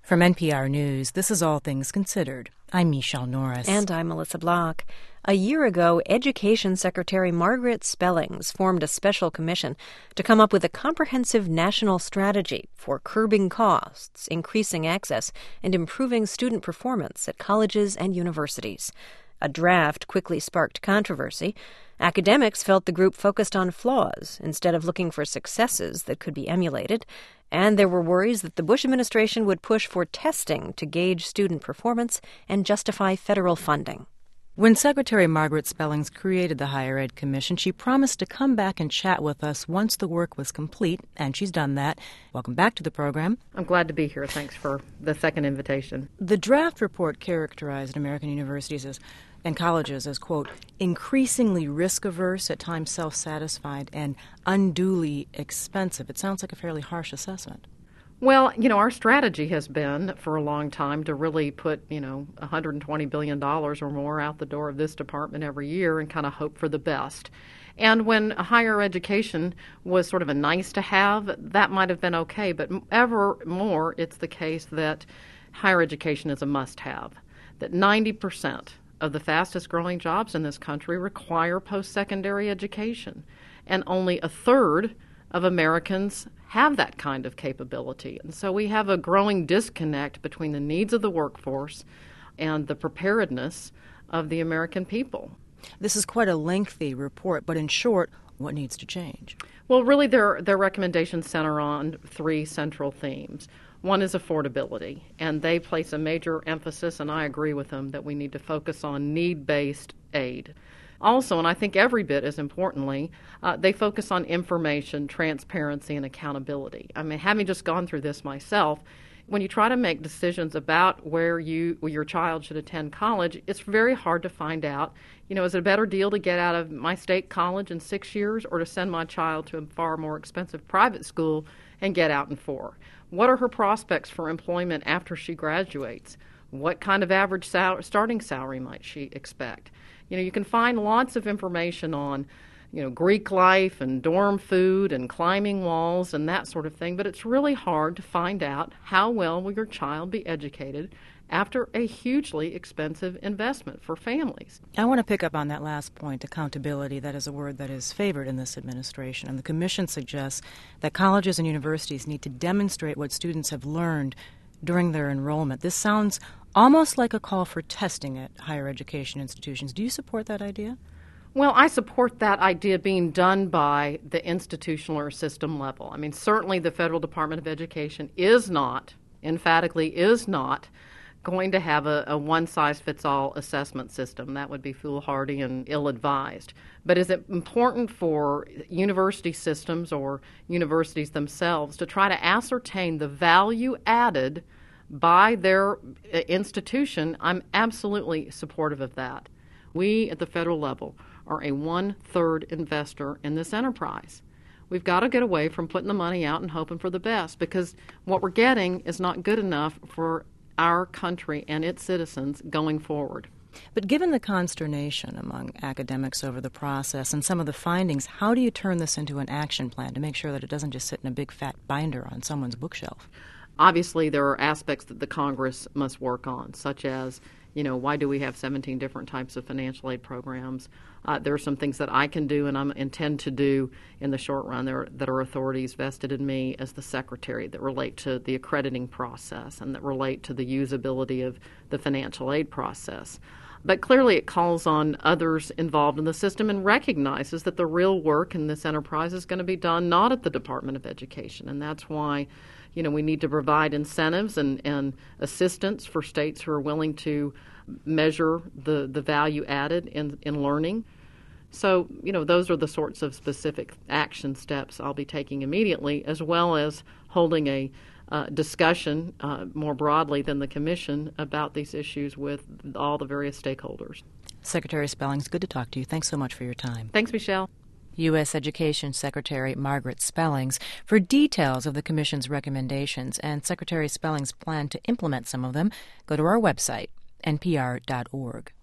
From NPR News, this is All Things Considered. I'm Michelle Norris. And I'm Melissa Block. A year ago, Education Secretary Margaret Spellings formed a special commission to come up with a comprehensive national strategy for curbing costs, increasing access, and improving student performance at colleges and universities. A draft quickly sparked controversy. Academics felt the group focused on flaws instead of looking for successes that could be emulated. And there were worries that the Bush administration would push for testing to gauge student performance and justify federal funding. When Secretary Margaret Spellings created the Higher Ed Commission, she promised to come back and chat with us once the work was complete, and she's done that. Welcome back to the program. I'm glad to be here. Thanks for the second invitation. The draft report characterized American universities and colleges as, quote, increasingly risk-averse, at times self-satisfied, and unduly expensive. It sounds like a fairly harsh assessment. Well, our strategy has been for a long time to really put, $120 billion or more out the door of this department every year and kind of hope for the best. And when higher education was sort of a nice to have, that might have been okay. But ever more, it's the case that higher education is a must-have, that 90% of the fastest growing jobs in this country require post-secondary education. And only a third of Americans have that kind of capability. And so we have a growing disconnect between the needs of the workforce and the preparedness of the American people. This is quite a lengthy report, but in short, what needs to change? Well, really, their recommendations center on three central themes. One is affordability, and they place a major emphasis, and I agree with them, that we need to focus on need-based aid. Also, and I think every bit as importantly, they focus on information, transparency, and accountability. I mean, having just gone through this myself, when you try to make decisions about where your child should attend college, it's very hard to find out, is it a better deal to get out of my state college in 6 years or to send my child to a far more expensive private school and get out in 4? What are her prospects for employment after she graduates? What kind of average starting salary might she expect? You can find lots of information on, Greek life and dorm food and climbing walls and that sort of thing, but it's really hard to find out how well will your child be educated after a hugely expensive investment for families. I want to pick up on that last point, accountability. That is a word that is favored in this administration, and the Commission suggests that colleges and universities need to demonstrate what students have learned during their enrollment. This sounds almost like a call for testing at higher education institutions. Do you support that idea? Well, I support that idea being done by the institutional or system level. I mean, certainly the Federal Department of Education emphatically is not, going to have a one-size-fits-all assessment system. That would be foolhardy and ill-advised. But is it important for university systems or universities themselves to try to ascertain the value added by their institution? I'm absolutely supportive of that. We at the federal level are a one-third investor in this enterprise. We've got to get away from putting the money out and hoping for the best, because what we're getting is not good enough for our country and its citizens going forward. But given the consternation among academics over the process and some of the findings, how do you turn this into an action plan to make sure that it doesn't just sit in a big fat binder on someone's bookshelf? Obviously, there are aspects that the Congress must work on, such as, why do we have 17 different types of financial aid programs? There are some things that I can do and I intend to do in the short run that are authorities vested in me as the secretary that relate to the accrediting process and that relate to the usability of the financial aid process. But clearly it calls on others involved in the system and recognizes that the real work in this enterprise is going to be done not at the Department of Education. And that's why, we need to provide incentives and assistance for states who are willing to measure the value added in learning. So, those are the sorts of specific action steps I'll be taking immediately, as well as holding a discussion more broadly than the Commission about these issues with all the various stakeholders. Secretary Spellings, good to talk to you. Thanks so much for your time. Thanks, Michelle. U.S. Education Secretary Margaret Spellings. For details of the Commission's recommendations and Secretary Spellings' plan to implement some of them, go to our website, npr.org.